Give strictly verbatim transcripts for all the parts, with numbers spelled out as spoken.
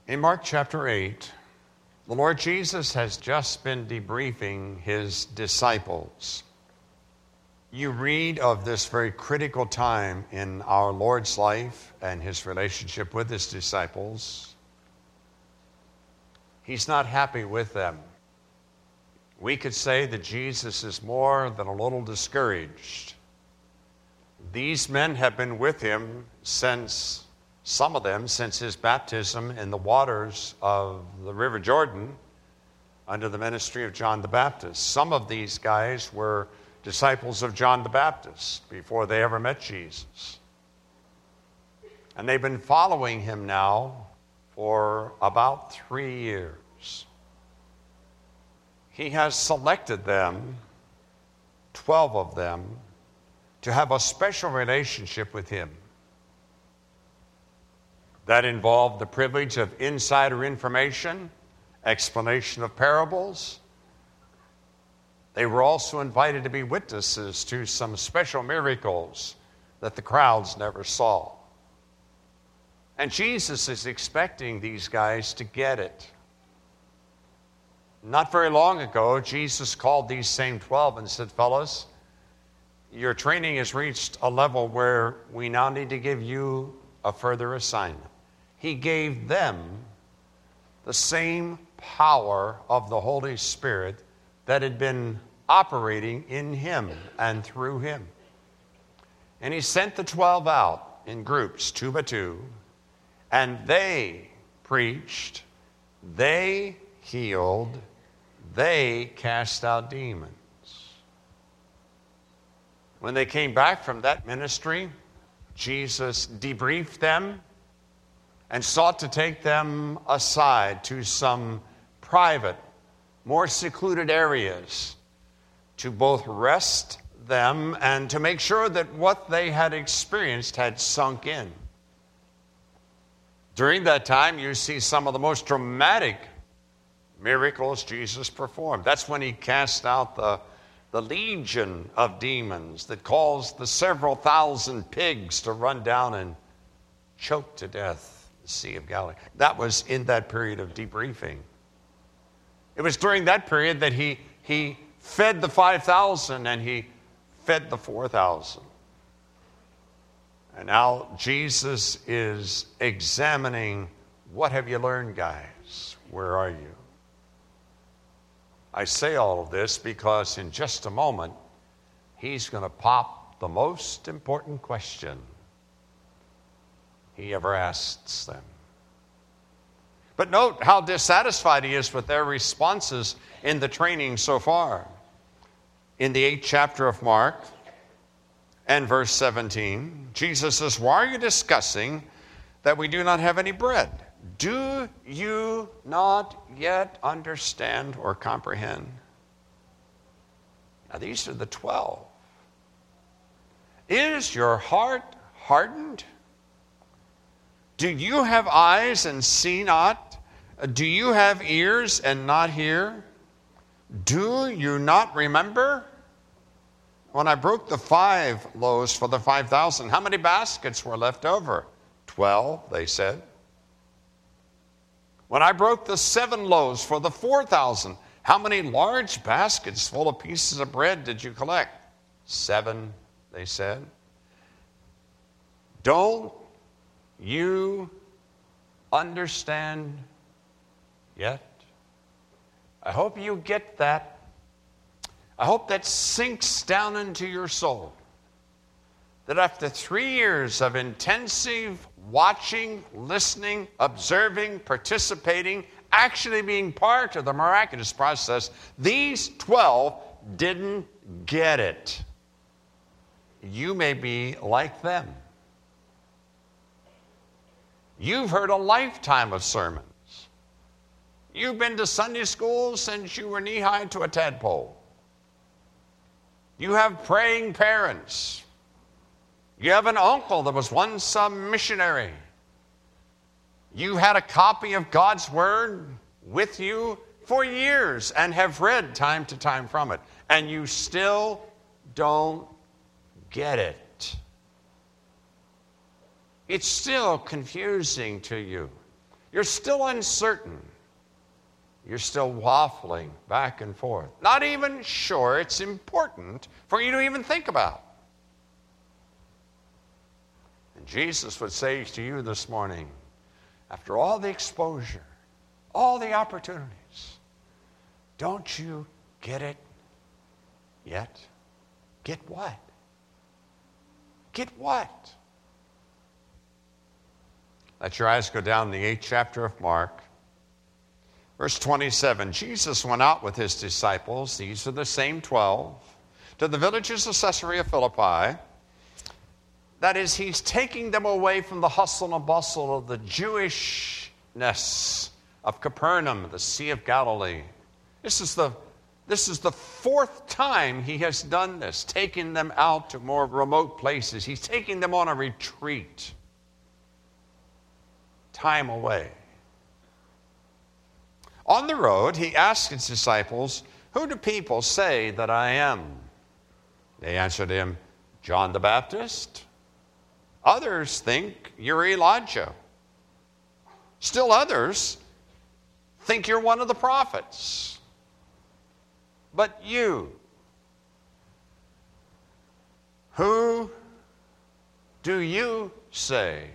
In Mark chapter eight, the Lord Jesus has just been debriefing his disciples. You read of this very critical time in our Lord's life and his relationship with his disciples. He's not happy with them. We could say that Jesus is more than a little discouraged. These men have been with him since, some of them, since his baptism in the waters of the River Jordan under the ministry of John the Baptist. Some of these guys were disciples of John the Baptist before they ever met Jesus. And they've been following him now for about three years. He has selected them, twelve of them, to have a special relationship with him. That involved the privilege of insider information, explanation of parables. They were also invited to be witnesses to some special miracles that the crowds never saw. And Jesus is expecting these guys to get it. Not very long ago, Jesus called these same twelve and said, fellas, your training has reached a level where we now need to give you a further assignment. He gave them the same power of the Holy Spirit that had been operating in him and through him. And he sent the twelve out in groups, two by two, and they preached, they healed, they cast out demons. When they came back from that ministry, Jesus debriefed them and sought to take them aside to some private, more secluded areas to both rest them and to make sure that what they had experienced had sunk in. During that time, you see some of the most dramatic miracles Jesus performed. That's when he cast out the the legion of demons that caused the several thousand pigs to run down and choke to death the Sea of Galilee. That was in that period of debriefing. It was during that period that he, he fed the five thousand and he fed the four thousand. And now Jesus is examining, what have you learned, guys? Where are you? I say all of this because in just a moment, he's going to pop the most important question he ever asks them. But note how dissatisfied he is with their responses in the training so far. In the eighth chapter of Mark and verse seventeen, Jesus says, why are you discussing that we do not have any bread? Do you not yet understand or comprehend? Now, these are the twelve. Is your heart hardened? Do you have eyes and see not? Do you have ears and not hear? Do you not remember? When I broke the five loaves for the five thousand, how many baskets were left over? Twelve, they said. When I broke the seven loaves for the four thousand, how many large baskets full of pieces of bread did you collect? Seven, they said. Don't you understand yet? I hope you get that. I hope that sinks down into your soul. That after three years of intensive watching, listening, observing, participating, actually being part of the miraculous process, these twelve didn't get it. You may be like them. You've heard a lifetime of sermons. You've been to Sunday school since you were knee-high to a tadpole. You have praying parents. You have an uncle that was once a missionary. You had a copy of God's Word with you for years and have read time to time from it. And you still don't get it. It's still confusing to you. You're still uncertain. You're still waffling back and forth. Not even sure it's important for you to even think about. And Jesus would say to you this morning, after all the exposure, all the opportunities, don't you get it yet? Get what? Get what? Let your eyes go down the eighth chapter of Mark. Verse twenty-seven, Jesus went out with his disciples, these are the same twelve, to the villages of Caesarea Philippi. That is, he's taking them away from the hustle and bustle of the Jewishness of Capernaum, the Sea of Galilee. This is the, this is the fourth time he has done this, taking them out to more remote places. He's taking them on a retreat. Time away. On the road, he asked his disciples, "Who do people say that I am?" They answered him, "John the Baptist. Others think you're Elijah. Still others think you're one of the prophets. But you, who do you say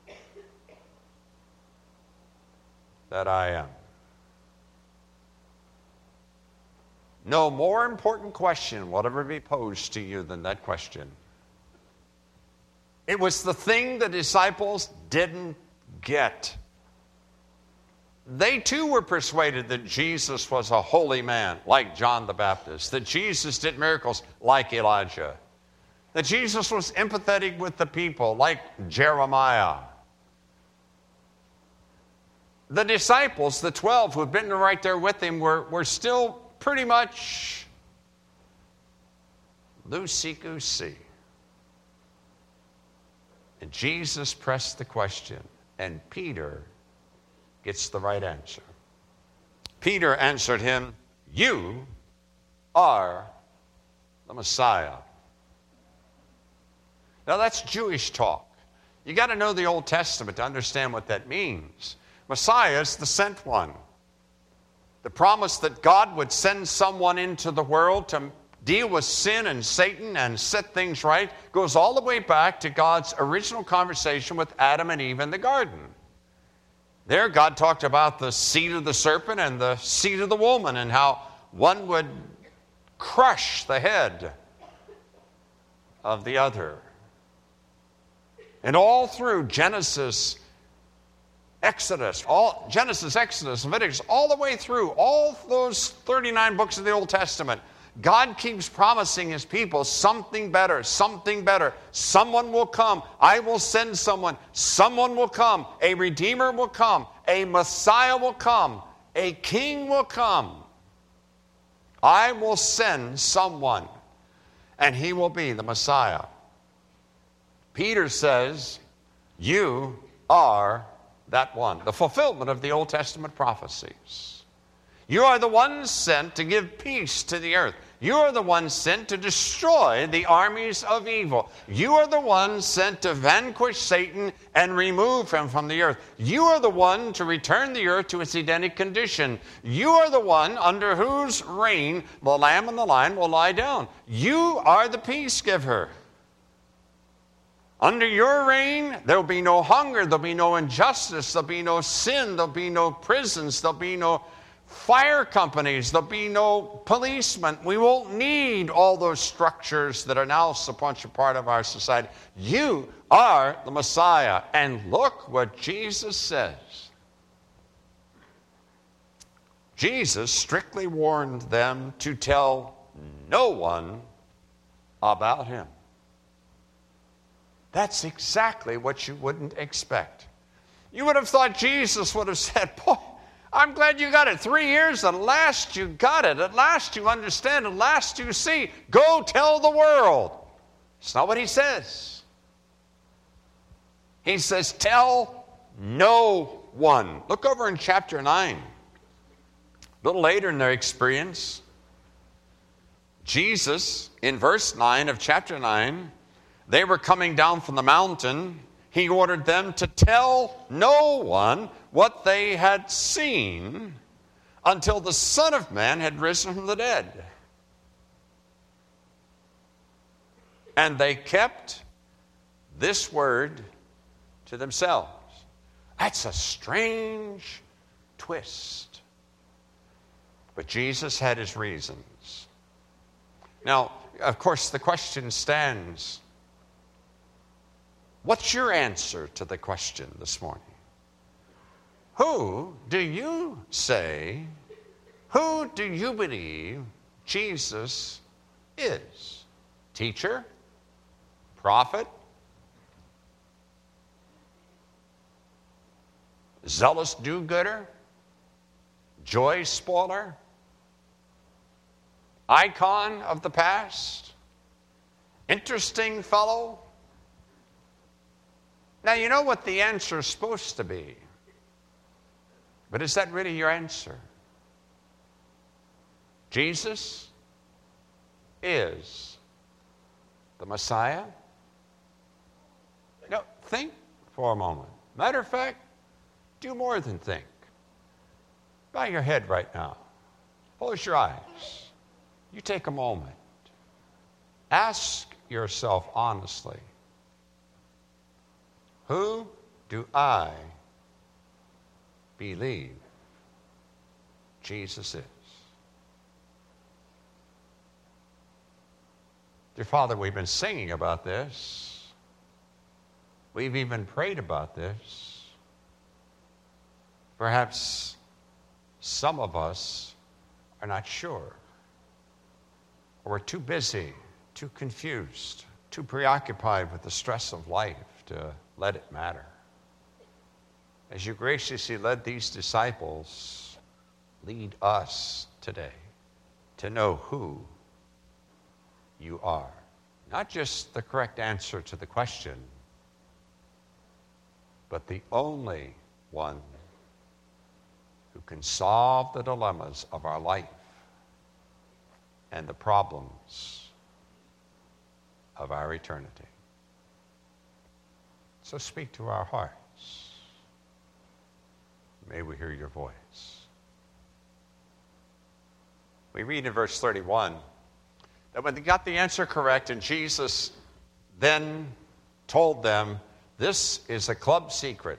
that I am?" No more important question will ever be posed to you than that question. It was the thing the disciples didn't get. They too were persuaded that Jesus was a holy man, like John the Baptist, that Jesus did miracles like Elijah, that Jesus was empathetic with the people, like Jeremiah. The disciples, the twelve who had been right there with him, were, were still pretty much loosey-goosey. And Jesus pressed the question, and Peter gets the right answer. Peter answered him, "You are the Messiah." Now that's Jewish talk. You got to know the Old Testament to understand what that means. Messiah is the sent one. The promise that God would send someone into the world to deal with sin and Satan and set things right goes all the way back to God's original conversation with Adam and Eve in the garden. There, God talked about the seed of the serpent and the seed of the woman and how one would crush the head of the other. And all through Genesis, Exodus, all Genesis, Exodus, Leviticus, all the way through, all those thirty-nine books of the Old Testament, God keeps promising his people something better, something better. Someone will come. I will send someone. Someone will come. A Redeemer will come. A Messiah will come. A King will come. I will send someone, and he will be the Messiah. Peter says, "You are that one," the fulfillment of the Old Testament prophecies. You are the one sent to give peace to the earth. You are the one sent to destroy the armies of evil. You are the one sent to vanquish Satan and remove him from the earth. You are the one to return the earth to its Edenic condition. You are the one under whose reign the lamb and the lion will lie down. You are the peace giver. Under your reign, there will be no hunger, there will be no injustice, there will be no sin, there will be no prisons, there will be no fire companies, there will be no policemen. We won't need all those structures that are now so much a part of our society. You are the Messiah. And look what Jesus says. Jesus strictly warned them to tell no one about him. That's exactly what you wouldn't expect. You would have thought Jesus would have said, "Boy, I'm glad you got it. Three years, at last you got it. At last you understand. At last you see. Go tell the world." It's not what he says. He says, tell no one. Look over in chapter nine. A little later in their experience, Jesus, in verse nine of chapter nine, they were coming down from the mountain. He ordered them to tell no one what they had seen until the Son of Man had risen from the dead. And they kept this word to themselves. That's a strange twist. But Jesus had his reasons. Now, of course, the question stands, what's your answer to the question this morning? Who do you say, who do you believe Jesus is? Teacher? Prophet? Zealous do-gooder? Joy spoiler? Icon of the past? Interesting fellow? Now, you know what the answer is supposed to be. But is that really your answer? Jesus is the Messiah? No, think for a moment. Matter of fact, do more than think. Bow your head right now. Close your eyes. You take a moment. Ask yourself honestly, who do I believe Jesus is? Dear Father, we've been singing about this. We've even prayed about this. Perhaps some of us are not sure. Or we're too busy, too confused, too preoccupied with the stress of life to let it matter. As you graciously led these disciples, lead us today to know who you are. Not just the correct answer to the question, but the only one who can solve the dilemmas of our life and the problems of our eternity. So speak to our hearts. May we hear your voice. We read in verse thirty-one that when they got the answer correct, and Jesus then told them, this is a club secret.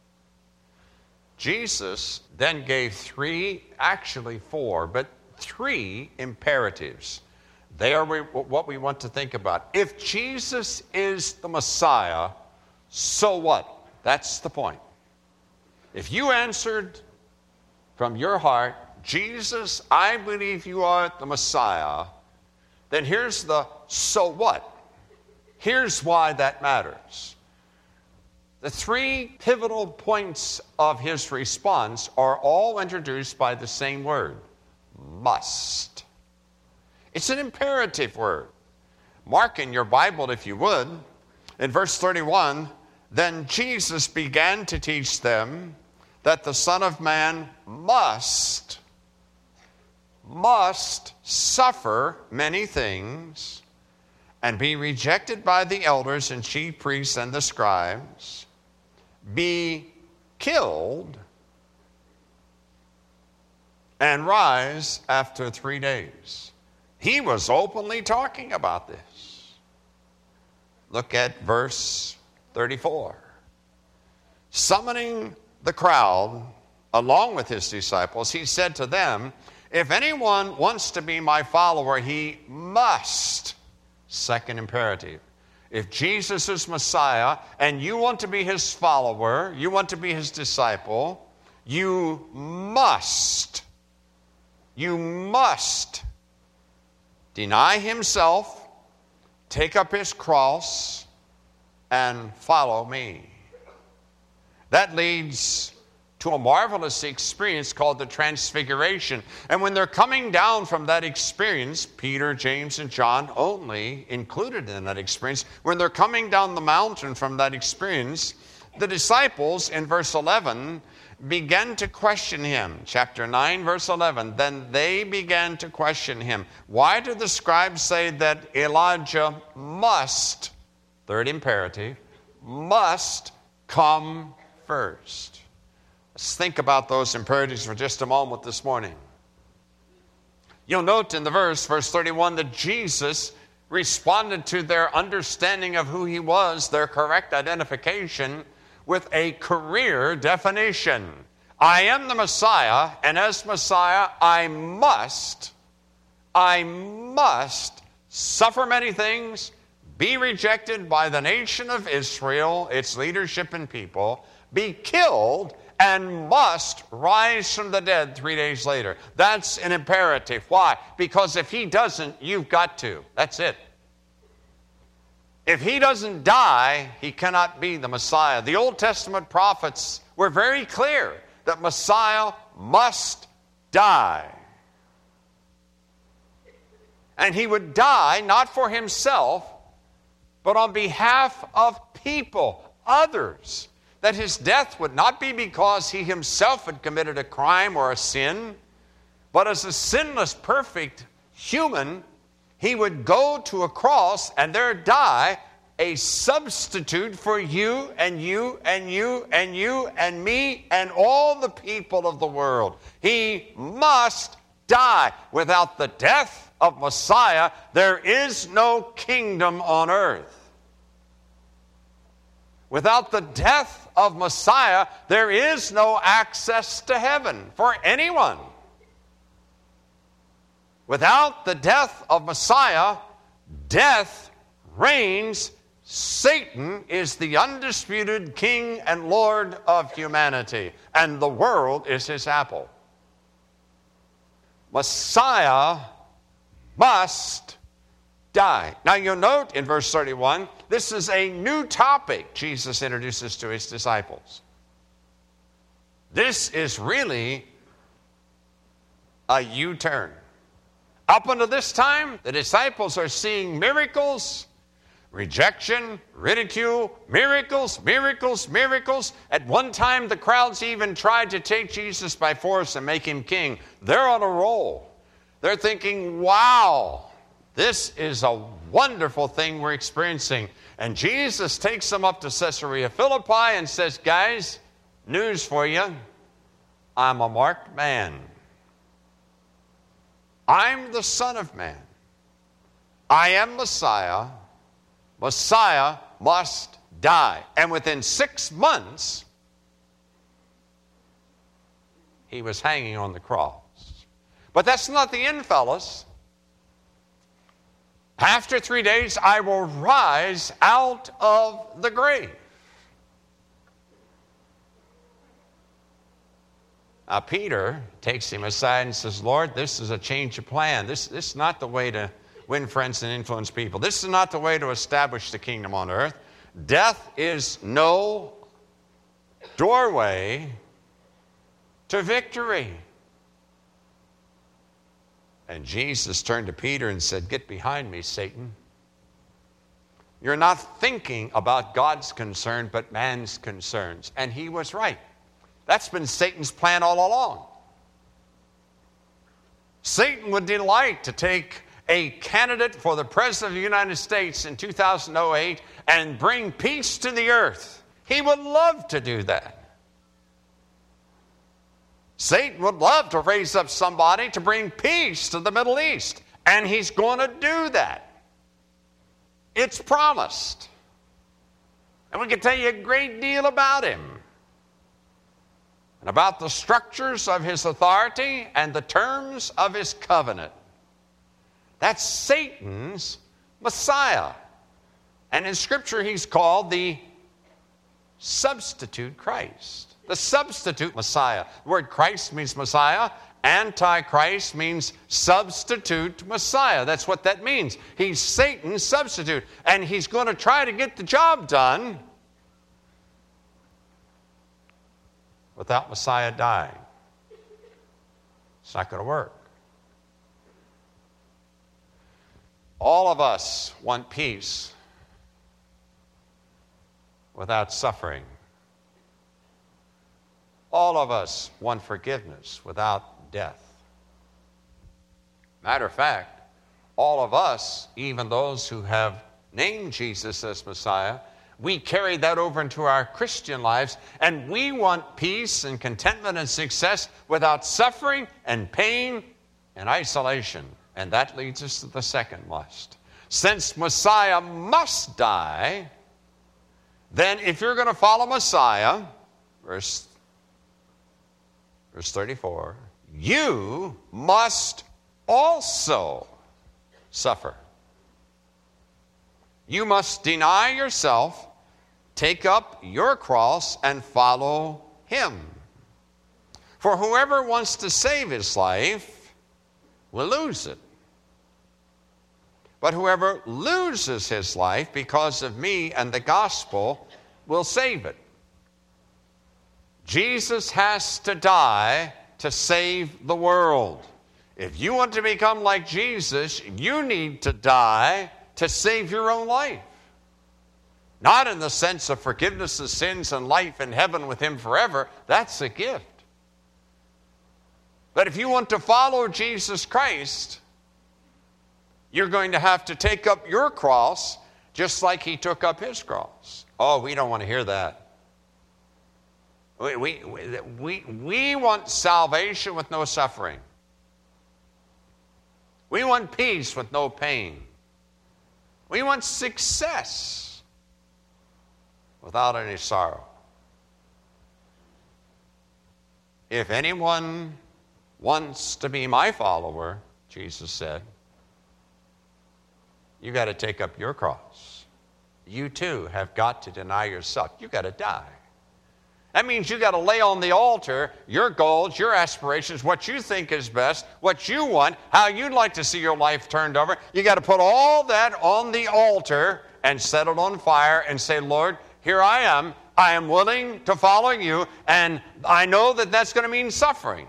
Jesus then gave three, actually four, but three imperatives. They are what we want to think about. If Jesus is the Messiah, so what? That's the point. If you answered from your heart, Jesus, I believe you are the Messiah, then here's the so what. Here's why that matters. The three pivotal points of his response are all introduced by the same word, must. It's an imperative word. Mark in your Bible, if you would, in verse thirty-one, then Jesus began to teach them that the Son of Man must, must suffer many things and be rejected by the elders and chief priests and the scribes, be killed, and rise after three days. He was openly talking about this. Look at verse thirty-four. Summoning the crowd along with his disciples, he said to them, if anyone wants to be my follower, he must, second imperative. If Jesus is Messiah and you want to be his follower, you want to be his disciple, you must, you must deny himself, take up his cross, and follow me. That leads to a marvelous experience called the Transfiguration. And when they're coming down from that experience, Peter, James, and John only included in that experience, when they're coming down the mountain from that experience, the disciples in verse eleven began to question him. Chapter nine, verse eleven, then they began to question him. Why do the scribes say that Elijah must, third imperative, must come first? Let's think about those imperatives for just a moment this morning. You'll note in the verse, verse thirty-one, that Jesus responded to their understanding of who he was, their correct identification, with a career definition. I am the Messiah, and as Messiah, I must, I must suffer many things, be rejected by the nation of Israel, its leadership and people, be killed, and must rise from the dead three days later. That's an imperative. Why? Because if he doesn't, you've got to. That's it. If he doesn't die, he cannot be the Messiah. The Old Testament prophets were very clear that Messiah must die. And he would die not for himself, but on behalf of people, others. That his death would not be because he himself had committed a crime or a sin, but as a sinless, perfect human, he would go to a cross and there die a substitute for you and you and you and you and me and all the people of the world. He must die. Without the death of Messiah, there is no kingdom on earth. Without the death of Messiah, there is no access to heaven for anyone. Without the death of Messiah, death reigns. Satan is the undisputed king and Lord of humanity, and the world is his apple. Messiah must die. Now you'll note in verse thirty-one, this is a new topic Jesus introduces to his disciples. This is really a U-turn. Up until this time, the disciples are seeing miracles, rejection, ridicule, miracles, miracles, miracles. At one time, the crowds even tried to take Jesus by force and make him king. They're on a roll. They're thinking, wow, this is a wonderful thing we're experiencing. And Jesus takes them up to Caesarea Philippi and says, guys, news for you. I'm a marked man. I'm the Son of Man. I am Messiah. Messiah must die. And within six months, he was hanging on the cross. But that's not the end, fellas. After three days, I will rise out of the grave. Now, Peter takes him aside and says, Lord, this is a change of plan. This, this is not the way to win friends and influence people. This is not the way to establish the kingdom on earth. Death is no doorway to victory. And Jesus turned to Peter and said, get behind me, Satan. You're not thinking about God's concern, but man's concerns. And he was right. That's been Satan's plan all along. Satan would delight to take a candidate for the President of the United States in two thousand eight and bring peace to the earth. He would love to do that. Satan would love to raise up somebody to bring peace to the Middle East, and he's going to do that. It's promised. And we can tell you a great deal about him and about the structures of his authority and the terms of his covenant. That's Satan's Messiah. And in Scripture, he's called the substitute Christ. The substitute Messiah. The word Christ means Messiah. Antichrist means substitute Messiah. That's what that means. He's Satan's substitute. And he's going to try to get the job done without Messiah dying. It's not going to work. All of us want peace without suffering. All of us want forgiveness without death. Matter of fact, all of us, even those who have named Jesus as Messiah, We carry that over into our Christian lives, and we want peace and contentment and success without suffering and pain and isolation. And that leads us to the second must. Since Messiah must die, then if you're going to follow Messiah, verse, verse thirty-four, you must also suffer. You must deny yourself, take up your cross, and follow him. For whoever wants to save his life will lose it. But whoever loses his life because of me and the gospel will save it. Jesus has to die to save the world. If you want to become like Jesus, you need to die to save your own life. Not in the sense of forgiveness of sins and life in heaven with him forever. That's a gift. But if you want to follow Jesus Christ, you're going to have to take up your cross just like he took up his cross. Oh, we don't want to hear that. We, we, we, we want salvation with no suffering. We want peace with no pain. We want success without any sorrow. If anyone wants to be my follower, Jesus said, you got to take up your cross. You too have got to deny yourself. You got to die. That means you got to lay on the altar your goals, your aspirations, what you think is best, what you want, how you'd like to see your life turned over. You got to put all that on the altar and set it on fire and say, Lord, here I am. I am willing to follow you, and I know that that's going to mean suffering.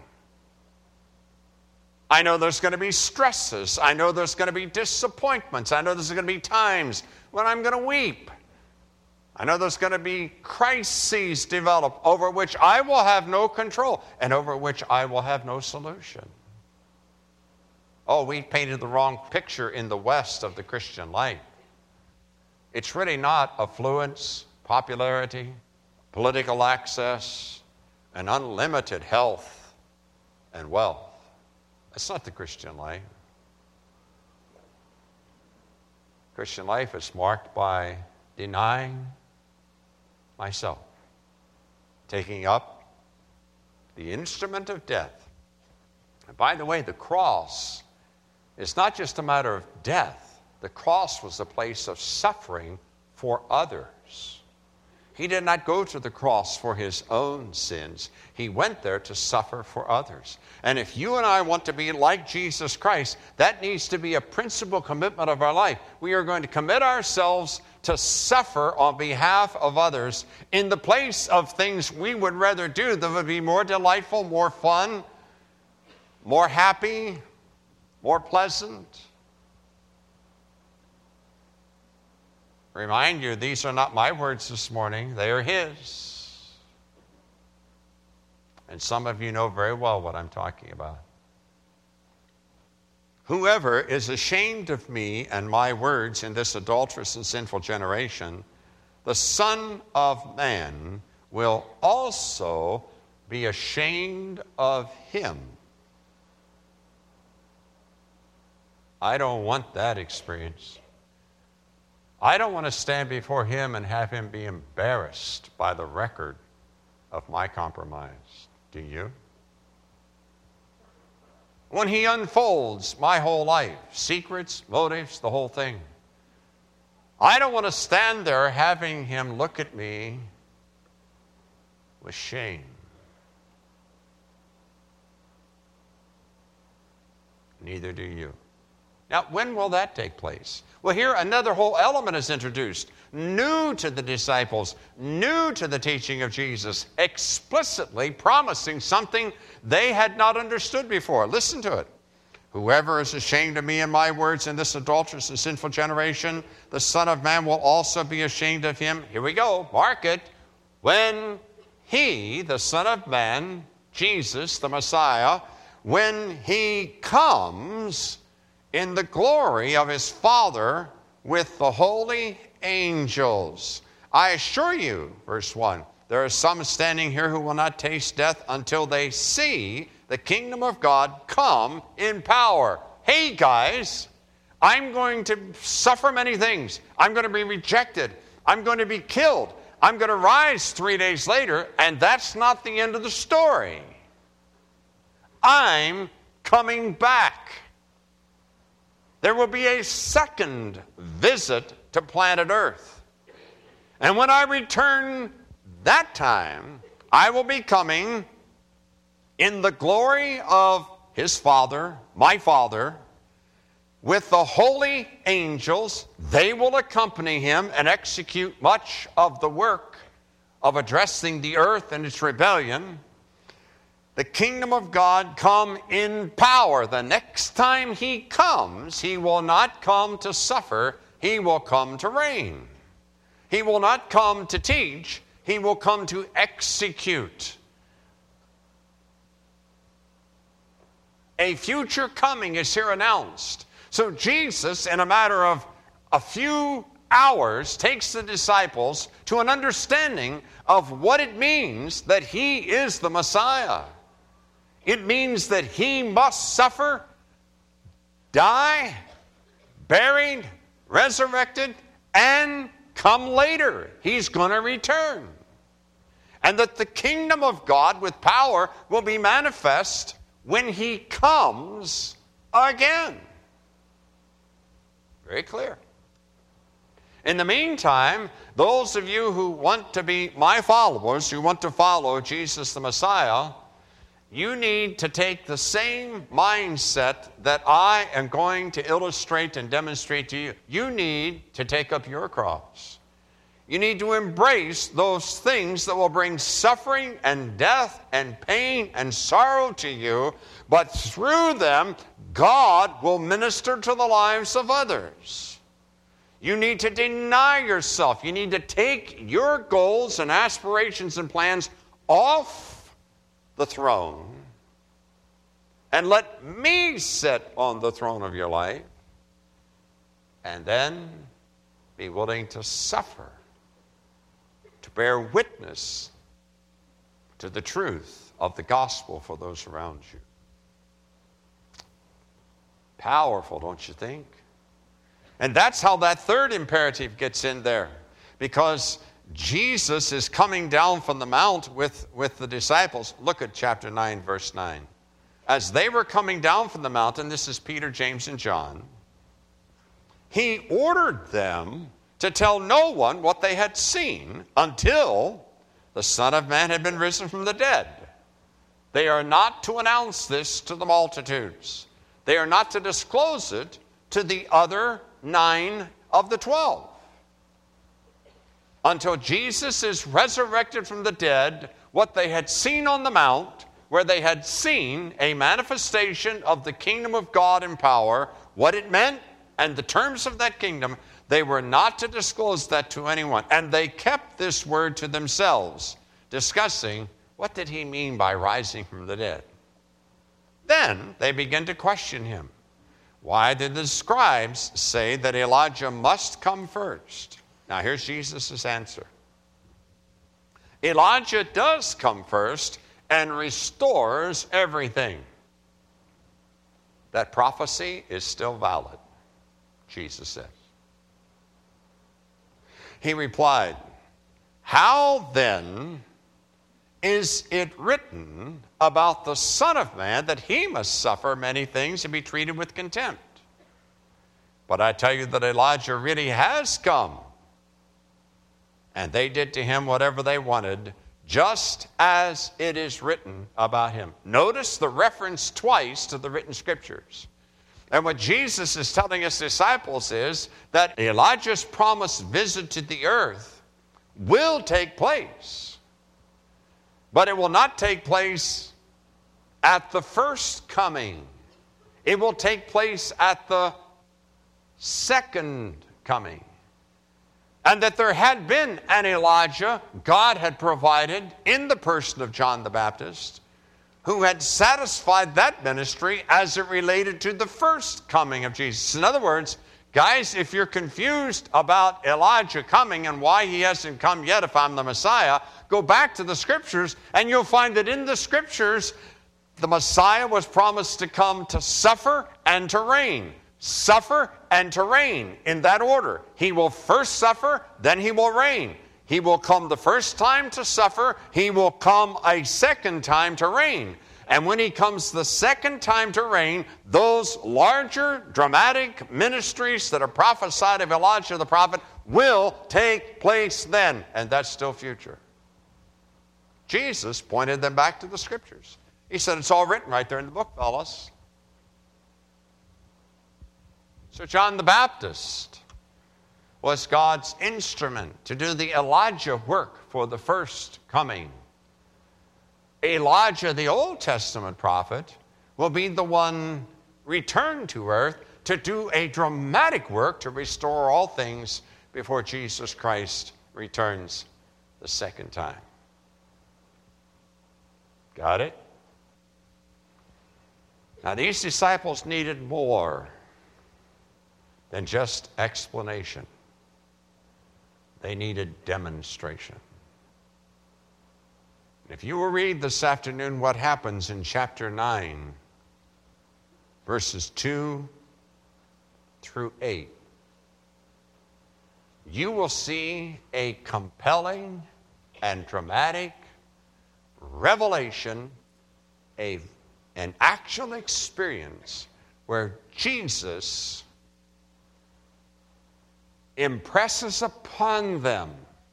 I know there's going to be stresses. I know there's going to be disappointments. I know there's going to be times when I'm going to weep. I know there's going to be crises develop over which I will have no control and over which I will have no solution. Oh, we painted the wrong picture in the West of the Christian life. It's really not affluence, popularity, political access, and unlimited health and wealth. That's not the Christian life. Christian life is marked by denying myself, taking up the instrument of death. And by the way, the cross is not just a matter of death. The cross was a place of suffering for others. He did not go to the cross for his own sins. He went there to suffer for others. And if you and I want to be like Jesus Christ, that needs to be a principal commitment of our life. We are going to commit ourselves to suffer on behalf of others in the place of things we would rather do that would be more delightful, more fun, more happy, more pleasant. Remind you, these are not my words this morning. They are his. And some of you know very well what I'm talking about. Whoever is ashamed of me and my words in this adulterous and sinful generation, the Son of Man will also be ashamed of him. I don't want that experience. I don't want to stand before him and have him be embarrassed by the record of my compromise. Do you? When he unfolds my whole life, secrets, motives, the whole thing, I don't want to stand there having him look at me with shame. Neither do you. Now, when will that take place? Well, here another whole element is introduced, new to the disciples, new to the teaching of Jesus, explicitly promising something they had not understood before. Listen to it. Whoever is ashamed of me and my words in this adulterous and sinful generation, the Son of Man will also be ashamed of him. Here we go. Mark it. When he, the Son of Man, Jesus, the Messiah, when he comes in the glory of his Father with the holy angels. I assure you, verse one, there are some standing here who will not taste death until they see the kingdom of God come in power. Hey guys, I'm going to suffer many things. I'm going to be rejected. I'm going to be killed. I'm going to rise three days later, and that's not the end of the story. I'm coming back. There will be a second visit to planet Earth. And when I return that time, I will be coming in the glory of his Father, my Father, with the holy angels. They will accompany him and execute much of the work of addressing the earth and its rebellion. The kingdom of God come in power. The next time he comes, he will not come to suffer. He will come to reign. He will not come to teach. He will come to execute. A future coming is here announced. So Jesus, in a matter of a few hours, takes the disciples to an understanding of what it means that he is the Messiah. It means that he must suffer, die, buried, resurrected, and come later. He's going to return. And that the kingdom of God with power will be manifest when he comes again. Very clear. In the meantime, those of you who want to be my followers, who want to follow Jesus the Messiah, you need to take the same mindset that I am going to illustrate and demonstrate to you. You need to take up your cross. You need to embrace those things that will bring suffering and death and pain and sorrow to you, but through them, God will minister to the lives of others. You need to deny yourself. You need to take your goals and aspirations and plans off the throne and let me sit on the throne of your life, and then be willing to suffer, to bear witness to the truth of the gospel for those around you. Powerful, don't you think? And that's how that third imperative gets in there. Because Jesus is coming down from the mount with, with the disciples. Look at chapter nine, verse nine. As they were coming down from the mountain, this is Peter, James, and John, he ordered them to tell no one what they had seen until the Son of Man had been risen from the dead. They are not to announce this to the multitudes. They are not to disclose it to the other nine of the twelve. Until Jesus is resurrected from the dead, what they had seen on the mount, where they had seen a manifestation of the kingdom of God in power, what it meant and the terms of that kingdom, they were not to disclose that to anyone. And they kept this word to themselves, discussing, what did he mean by rising from the dead? Then they begin to question him. Why did the scribes say that Elijah must come first? Now here's Jesus' answer. Elijah does come first and restores everything. That prophecy is still valid, Jesus says. He replied, how then is it written about the Son of Man that he must suffer many things and be treated with contempt? But I tell you that Elijah really has come, and they did to him whatever they wanted, just as it is written about him. Notice the reference twice to the written scriptures. And what Jesus is telling his disciples is that Elijah's promised visit to the earth will take place. But it will not take place at the first coming. It will take place at the second coming. And that there had been an Elijah God had provided in the person of John the Baptist, who had satisfied that ministry as it related to the first coming of Jesus. In other words, Guys, if you're confused about Elijah coming and why he hasn't come yet if I'm the Messiah, go back to the Scriptures and you'll find that in the Scriptures, the Messiah was promised to come to suffer and to reign. Suffer and to reign in that order. He will first suffer, then he will reign. He will come the first time to suffer, he will come a second time to reign. And when he comes the second time to reign, those larger dramatic ministries that are prophesied of Elijah the prophet will take place then. And that's still future. Jesus pointed them back to the Scriptures. He said, it's all written right there in the book, fellas. So John the Baptist was God's instrument to do the Elijah work for the first coming. Elijah, the Old Testament prophet, will be the one returned to earth to do a dramatic work to restore all things before Jesus Christ returns the second time. Got it? Now, these disciples needed more than just explanation. They needed demonstration. If you will read this afternoon what happens in chapter nine, verses two through eight, you will see a compelling and dramatic revelation, a, an actual experience where Jesus impresses upon them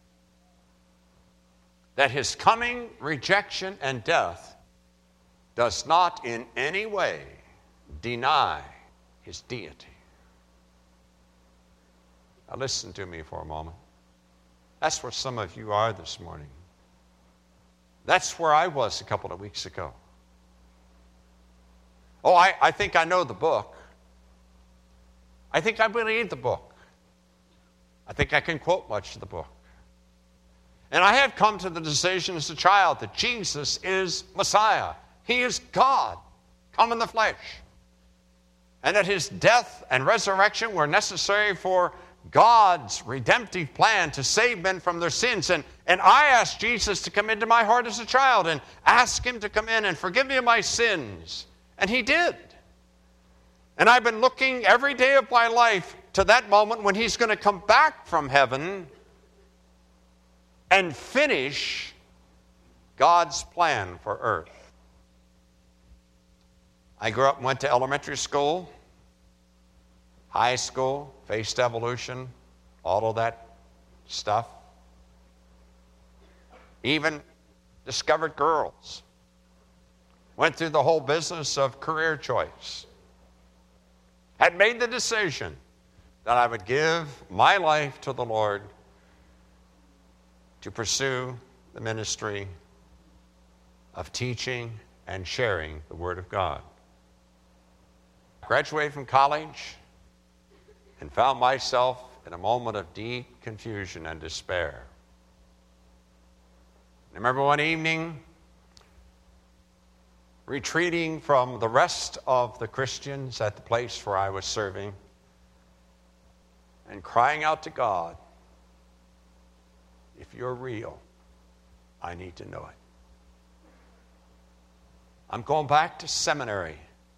that his coming, rejection, and death does not in any way deny his deity. Now listen to me for a moment. That's where some of you are this morning. That's where I was a couple of weeks ago. Oh, I, I think I know the book. I think I believe the book. I think I can quote much of the book. And I have come to the decision as a child that Jesus is Messiah. He is God, come in the flesh. And that his death and resurrection were necessary for God's redemptive plan to save men from their sins. And, and I asked Jesus to come into my heart as a child and ask him to come in and forgive me of my sins. And he did. And I've been looking every day of my life to that moment when he's going to come back from heaven and finish God's plan for earth. I grew up and went to elementary school, high school, faced evolution, all of that stuff. Even discovered girls. Went through the whole business of career choice. Had made the decision that I would give my life to the Lord to pursue the ministry of teaching and sharing the Word of God. Graduated from college and found myself in a moment of deep confusion and despair. I remember one evening retreating from the rest of the Christians at the place where I was serving and crying out to God, if you're real, I need to know it. I'm going back to seminary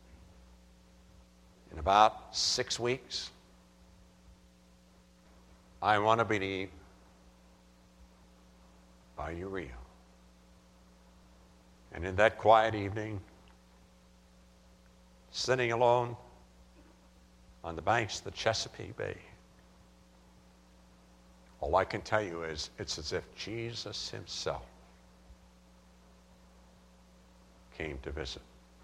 in about six weeks. I want to believe, are you real? And in that quiet evening, sitting alone on the banks of the Chesapeake Bay, all I can tell you is it's as if Jesus himself came to visit.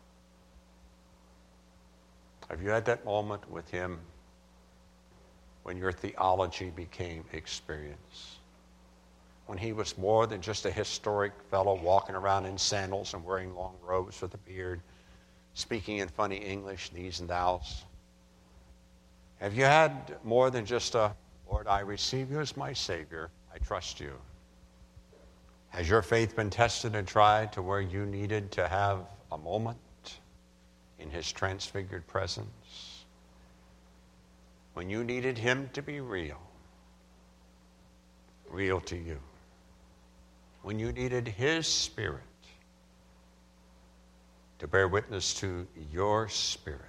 Have you had that moment with him when your theology became experience? When he was more than just a historic fellow walking around in sandals and wearing long robes with a beard, speaking in funny English, these and thous? Have you had more than just a, Lord, I receive you as my Savior, I trust you? Has your faith been tested and tried to where you needed to have a moment in his transfigured presence? when you needed him to be real, real to you. When you needed his Spirit to bear witness to your spirit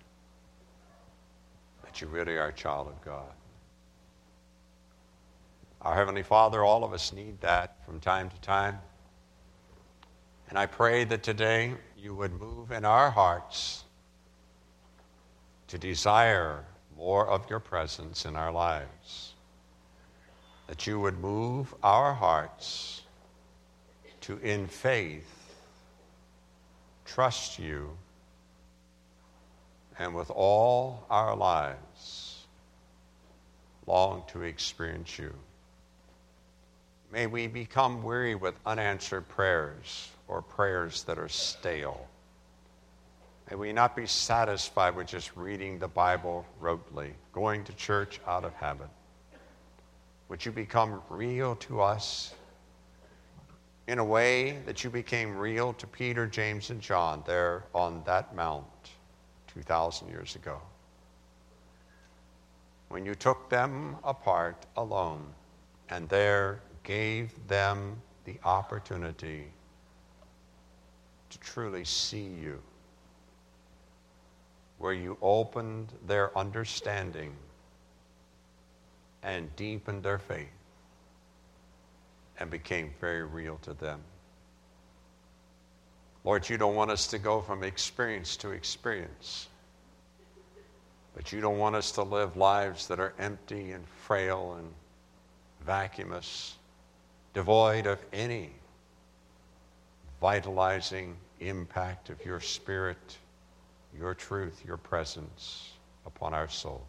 that you really are a child of God. Our Heavenly Father, all of us need that from time to time. And I pray that today you would move in our hearts to desire more of your presence in our lives. That you would move our hearts to, in faith, trust you, and with all our lives, long to experience you. May we become weary with unanswered prayers or prayers that are stale. May we not be satisfied with just reading the Bible rotely, going to church out of habit. Would you become real to us in a way that you became real to Peter, James, and John there on that mount two thousand years ago, when you took them apart alone and there gave them the opportunity to truly see you, where you opened their understanding and deepened their faith and became very real to them. Lord, you don't want us to go from experience to experience, but you don't want us to live lives that are empty and frail and vacuous, devoid of any vitalizing impact of your Spirit, your truth, your presence upon our souls.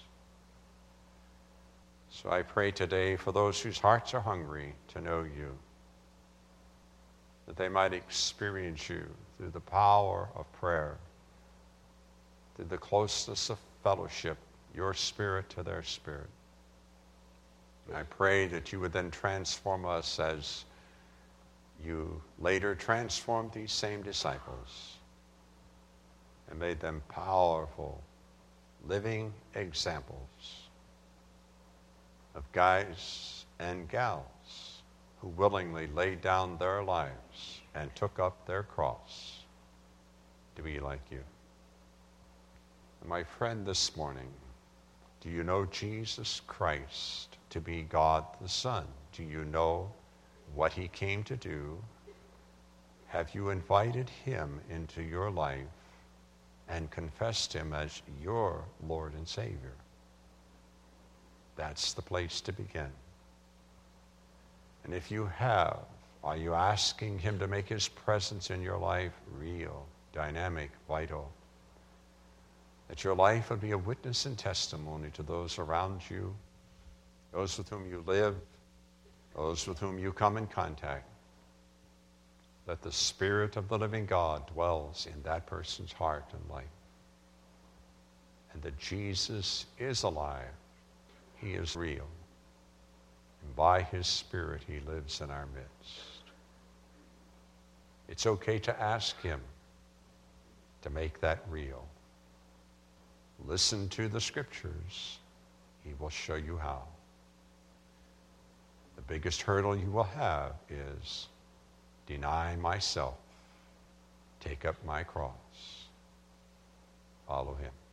So I pray today for those whose hearts are hungry to know you, that they might experience you through the power of prayer, through the closeness of fellowship, your spirit to their spirit. And I pray that you would then transform us as you later transformed these same disciples and made them powerful, living examples of guys and gals who willingly laid down their lives and took up their cross to be like you. And my friend, this morning, do you know Jesus Christ to be God the Son? Do you know what he came to do? Have you invited him into your life and confessed him as your Lord and Savior? That's the place to begin. And if you have, are you asking him to make his presence in your life real, dynamic, vital? That your life would be a witness and testimony to those around you, those with whom you live, those with whom you come in contact. That the Spirit of the living God dwells in that person's heart and life. And that Jesus is alive. He is real. And by his Spirit, he lives in our midst. It's okay to ask him to make that real. Listen to the scriptures. He will show you how. The biggest hurdle you will have is deny myself, take up my cross, follow him.